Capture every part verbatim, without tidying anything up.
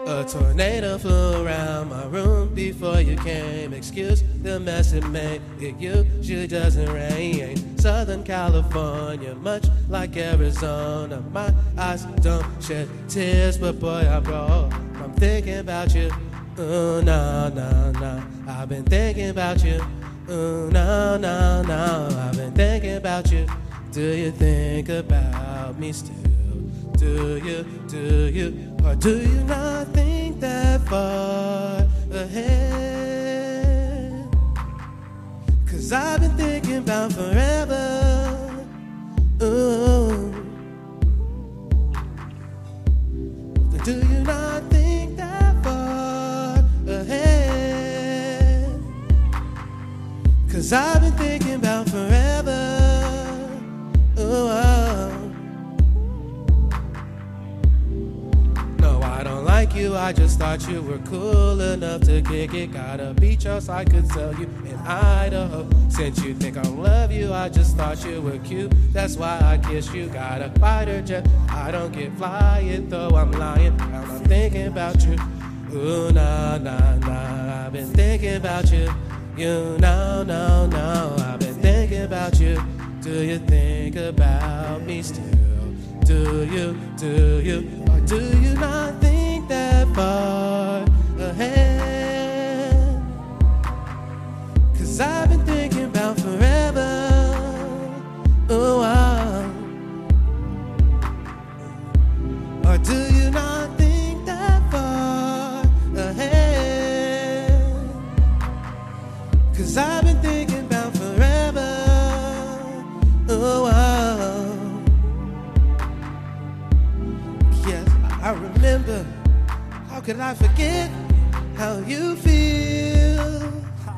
A tornado flew around my room before you came. Excuse the mess it made. It usually doesn't rain. Southern California, much like Arizona. My eyes don't shed tears, but boy, I roll. I'm thinking about you. Ooh, no, no, no. I've been thinking about you. Ooh, no, no, no. I've been thinking about you. Do you think about me still? Do you, do you, or do you not think that far ahead? Cause I've been thinking about forever. Ooh. Do you not think that far ahead? Cause I've been thinking about forever. Ooh, oh. Like you, I just thought you were cool enough to kick it. Got a beach house I could sell you in Idaho. Since you think I love you, I just thought you were cute. That's why I kissed you. Got a fighter jet, I don't get flying, though I'm lying. I'm thinking about you. Ooh, nah, nah, nah. I've been thinking about you. You know, no, no. I've been thinking about you. Do you think about me still? Do you, do you, or do you not think that far ahead? Cause I've been thinking about forever. Oh, wow. Or do you not think that far ahead? Cause I've been thinking about forever. Oh, wow. Yes, I remember. How could I forget how you feel?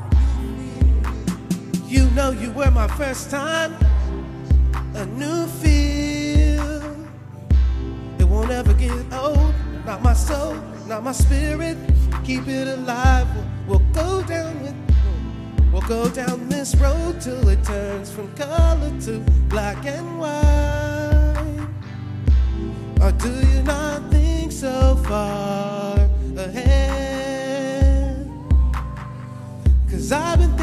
You know you were my first time, a new feel. It won't ever get old, not my soul, not my spirit. Keep it alive, we'll, we'll go down with, we'll go down this road till it turns from color to black and white. Or do you not think so far ahead? Cause I've been